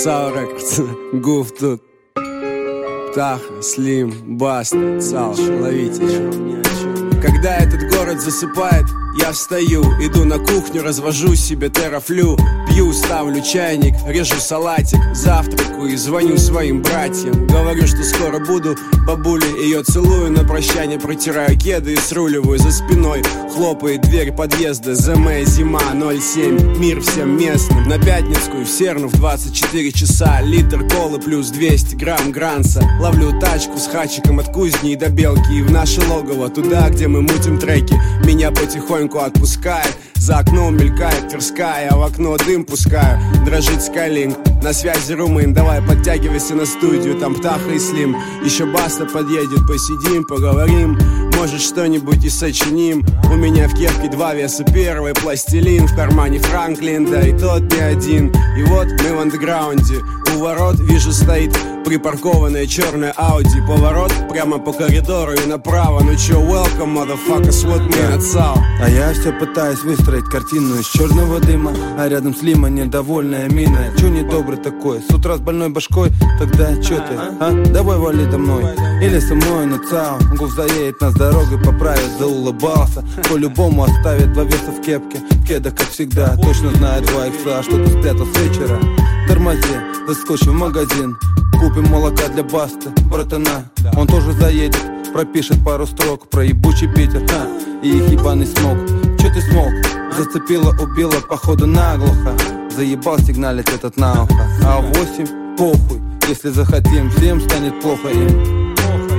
Цау Рекордс, Гуф тут. Птаха, Слим, Баста, Цау, ловите еще. Когда этот город засыпает, я встаю, иду на кухню, развожу себе терафлю. Пью, ставлю чайник, режу салатик, завтракаю и звоню своим братьям. Говорю, что скоро буду, бабуле ее целую, на прощание протираю кеды и сруливаю за спиной. Хлопает дверь подъезда, ЗМ, зима, 07, мир всем местным. На Пятницкую в Серну в 24 часа, литр колы плюс 200 грамм гранца. Ловлю тачку с хачиком от кузни и до Белки и в наше логово, туда, где мы мутим треки. Меня потихоньку отпускает, за окном мелькает Тверская, а в окно дым пускаю. Дрожит Скайлинг, на связи румын, давай подтягивайся на студию, там Птаха и Слим. Еще Баста подъедет, посидим, поговорим, может что-нибудь и сочиним. У меня в кепке 2 веса, первый пластилин, в кармане Франклин, да и тот не один. И вот мы в андеграунде, у ворот вижу стоит припаркованная черная Ауди. Поворот прямо по коридору и направо. Ну чё, welcome, motherfuckers, вот мы отцал. А я все пытаюсь выстроить картину из черного дыма, а рядом с Лима недовольная мина. Чё недобрый такой, с утра с больной башкой? Тогда чё ты, а? Давай вали домой, или со мной на ЦАУ. Гуф заедет нас дорогой, поправит, заулыбался. По-любому оставит 2 веса в кепке, в кедах, как всегда. Точно знает 2 икса, что ты спрятал с вечера. Тормози, заскочим в магазин, купим молока для Басты, братана. Он тоже заедет, пропишет пару строк про ебучий Питер, и их ебаный смог. Чё ты смог? Зацепила, убила, походу наглухо. Заебал сигналить этот на ухо. А в 8 похуй, если захотим, всем станет плохо им.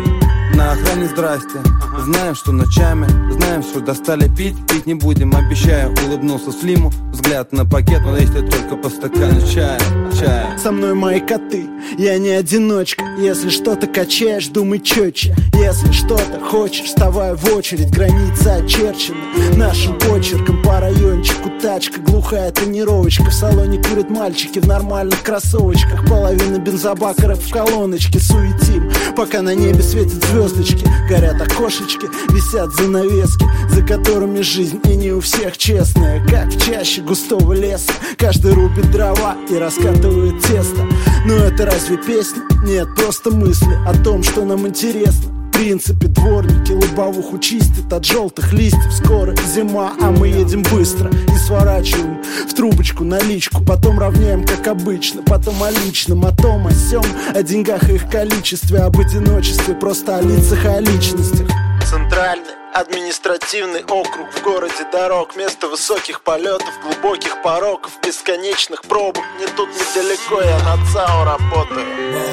На охране здрасте, знаем, что ночами, знаем, что достали пить, пить не будем, обещаю. Улыбнулся Слиму, взгляд на пакет, но если только по стакану чая. Со мной мои коты, я не одиночка. Если что-то качаешь, думай четче. Если что-то хочешь, вставай в очередь. Границы очерчены нашим почерком. По райончику тачка, глухая тренировочка. В салоне курят мальчики в нормальных кроссовочках. Половина бензобакеров в колоночке. Суетим, пока на небе светят звездочки. Горят окошечки, висят занавески, за которыми жизнь и не у всех честная. Как в чаще густого леса, каждый рубит дрова и раскатывает тесто. Но это разве песня? Нет, просто мысли о том, что нам интересно. В принципе, дворники лобовуху чистят от желтых листьев. Скоро зима, а мы едем быстро и сворачиваем в трубочку наличку. Потом равняем, как обычно, потом о личном, о том, о сём, о деньгах и их количестве, об одиночестве, просто о лицах и о личностях. Центральный административный округ, в городе дорог, место высоких полетов, глубоких пороков, бесконечных пробок. Не тут недалеко, я на ЦАУ работаю.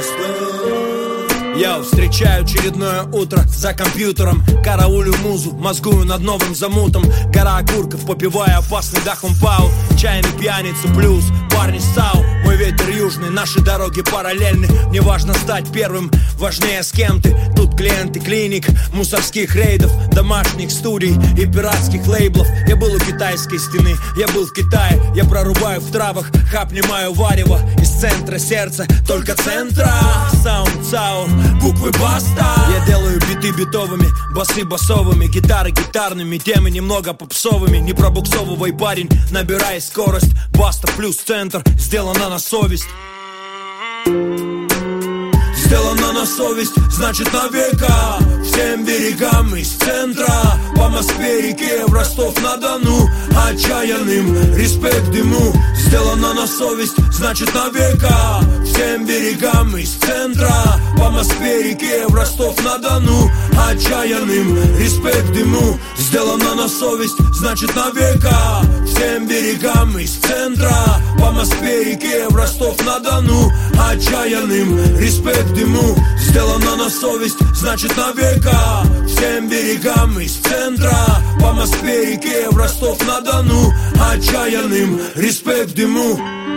Я встречаю очередное утро за компьютером, караулю музу, мозгую над новым замутом. Гора окурков, попивая опасный дахумпау. Чайный пьяница, плюс парни с ЦАУ. Мой ветер южный, наши дороги параллельны. Мне важно стать первым, важнее с кем ты. Тут клиенты клиник, мусорских рейдов, домашних студий и пиратских лейблов. Я был у китайской стены, я был в Китае. Я прорубаю в травах, хапнимаю варево. Из центра сердца, только центра. Саунд ЦАУ, буквы Баста. Я делаю биты битовыми, басы басовыми, гитары гитарными, темы немного попсовыми. Не пробуксовывай, парень, набирай скорость. Баста плюс центр, сделано на совесть. Сделано на совесть, значит на века. Всем берегам из центра, по Москве, реке, в Ростов-на-Дону. Отчаянным респект ему. Сделано на совесть, значит на века. Всем берегам из центра, по Москве, реке, в Ростов-на-Дону. Отчаянным респект ему. Сделано на совесть, значит на века. Всем берегам из центра, по Москве, реке, в Ростов-на-Дону. Отчаянным респект ему. Сделано на совесть, значит на века. Всем берегам из центра, по Москве, реке, в Ростов-на-Дону. Отчаянным респект ему.